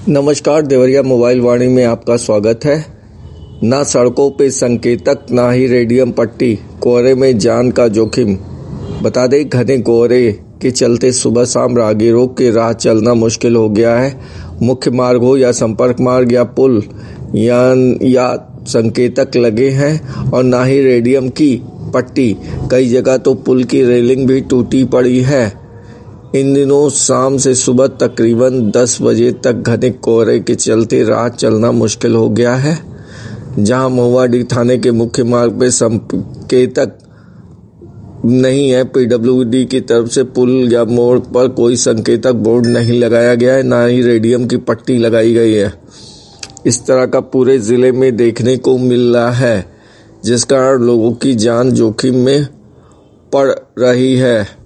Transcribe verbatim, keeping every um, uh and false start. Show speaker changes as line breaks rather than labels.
नमस्कार, देवरिया मोबाइल वाणी में आपका स्वागत है। ना सड़कों पे संकेतक, ना ही रेडियम पट्टी, कोहरे में जान का जोखिम। बता दें, घने कोहरे के चलते सुबह शाम राहगीरों के राह चलना मुश्किल हो गया है। मुख्य मार्ग हो या संपर्क मार्ग या पुल, या, या संकेतक लगे हैं और ना ही रेडियम की पट्टी। कई जगह तो पुल की रेलिंग भी टूटी पड़ी है। इन दिनों शाम से सुबह तकरीबन दस बजे तक घने कोहरे के चलते राह चलना मुश्किल हो गया है। जहां महुआडीह थाने के मुख्य मार्ग पर संकेतक नहीं है, पीडब्ल्यूडी की तरफ से पुल या मोड़ पर कोई संकेतक बोर्ड नहीं लगाया गया है, ना ही रेडियम की पट्टी लगाई गई है। इस तरह का पूरे जिले में देखने को मिल रहा है, जिस कारण लोगों की जान जोखिम में पड़ रही है।